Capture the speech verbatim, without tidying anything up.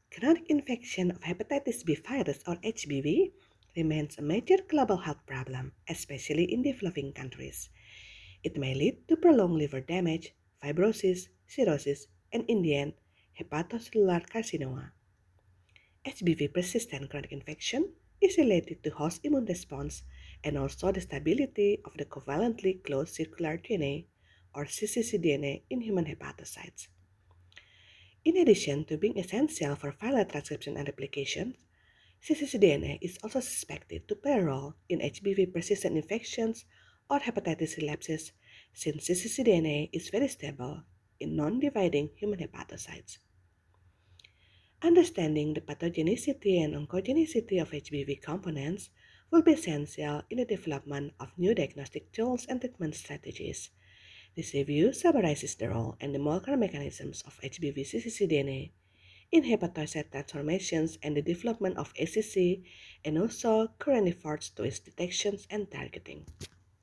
Chronic infection of hepatitis B virus or H B V remains a major global health problem, especially in developing countries. It may lead to prolonged liver damage, fibrosis, cirrhosis, and in the end, hepatocellular carcinoma. H B V persistent chronic infection is related to host immune response and also the stability of the covalently closed circular D N A or cccDNA in human hepatocytes. In addition to being essential for viral transcription and replication, cccDNA is also suspected to play a role in H B V persistent infections or hepatitis relapses since cccDNA is very stable in non-dividing human hepatocytes. Understanding the pathogenicity and oncogenicity of H B V components will be essential in the development of new diagnostic tools and treatment strategies. This review summarizes the role and the molecular mechanisms of H B V cccDNA in hepatocyte transformations and the development of A C C, and also current efforts to its detections and targeting.